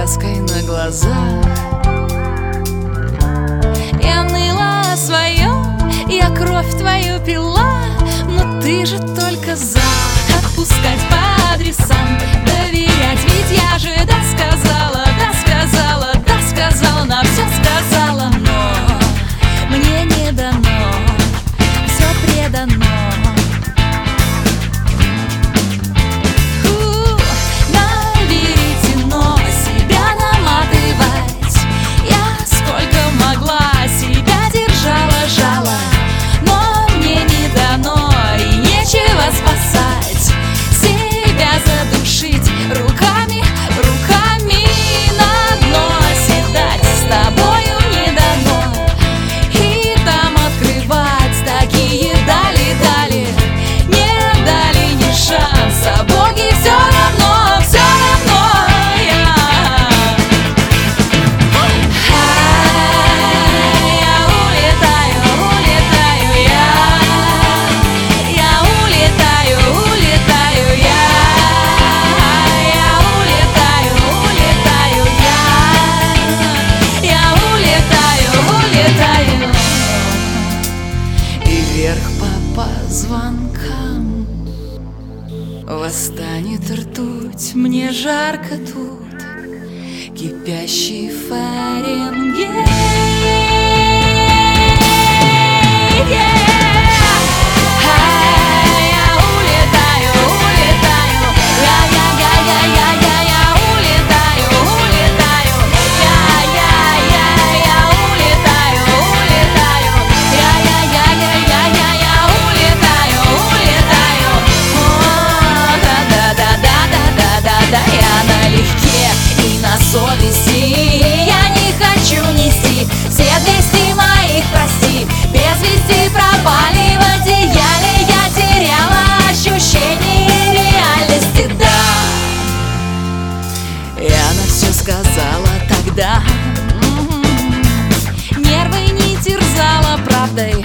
повязкой на глазах. Я ныла о своем, я кровь твою пила, но ты же только за отпускать по адресам, доверять, ведь я же досказала, досказала, досказала, на все сказала, но мне не дано, все предано. По звонкам восстанет ртуть, мне жарко тут, кипящий Фаренгейт. Совести я не хочу нести все 200 моих, прости, без вести пропали в одеяле. Я теряла ощущение реальности, да. Я на все сказала тогда, нервы не терзала правдой,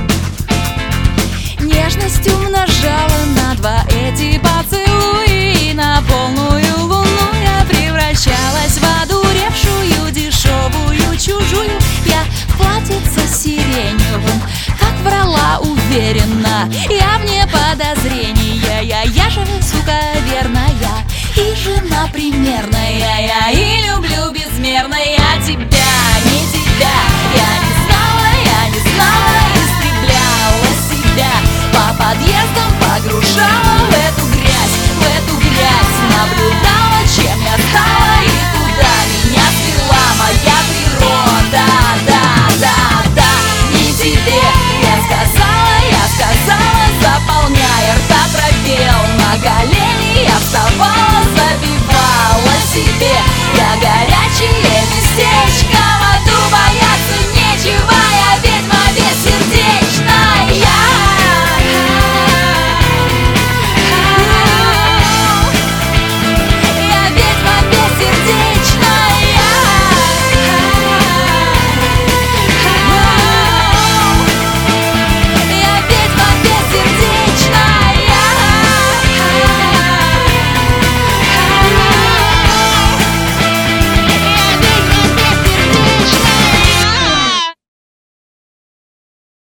нежность умножала на 2 эти поцелуи, и на полную луну я превращалась в одуревшую, дешевую, чужую. Я в платьице сиреневым, как врала уверенно, я вне подозрения. Я же, сука, верная, и жена примерная, я и люблю безмерно. Я тебя, не тебя, я не знала, истребляла себя, по подъездам погружала в эту грязь, наблюдала, чем я стала и куда меня свела моя природа. Да, не тебе, я сказала, заполняя рта пробел, на колени я вставала, забивала себе я горячее местечко.